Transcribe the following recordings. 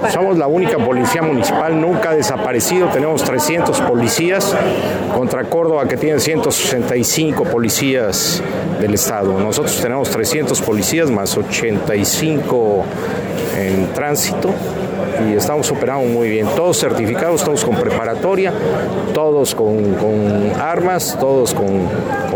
Somos la única policía municipal, nunca ha desaparecido, tenemos 300 policías contra Córdoba que tiene 165 policías del estado. Nosotros tenemos 300 policías más 85 en tránsito y estamos operando muy bien, todos certificados, todos con preparatoria, todos con armas, todos con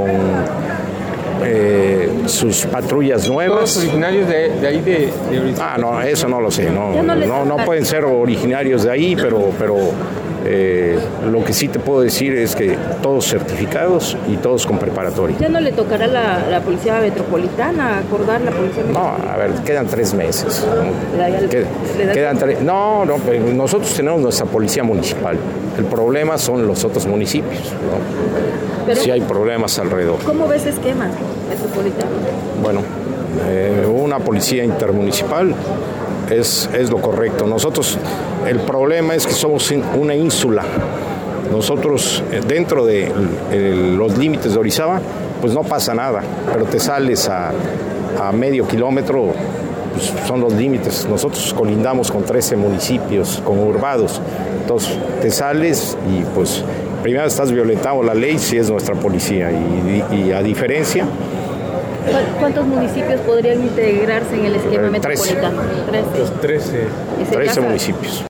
sus patrullas nuevas. ¿Todos originarios de ahí de Orizaba? No, eso no lo sé, no pueden ser originarios de ahí, pero lo que sí te puedo decir es que todos certificados y todos con preparatoria. ¿Ya no le tocará la Policía Metropolitana acordar la Policía Metropolitana? No, a ver, quedan 3 meses. Nosotros tenemos nuestra Policía Municipal. El problema son los otros municipios, ¿no? Sí hay problemas alrededor. ¿Cómo ves esquema metropolitano? Bueno, una policía intermunicipal es lo correcto. Nosotros, el problema es que somos una ínsula. Nosotros, dentro de los límites de Orizaba, pues no pasa nada, pero te sales a medio kilómetro, pues son los límites. Nosotros colindamos con 13 municipios conurbados. Entonces, te sales y pues primero estás violentando la ley si es nuestra policía y a diferencia. ¿Cuántos municipios podrían integrarse en el esquema metropolitano? 13 municipios.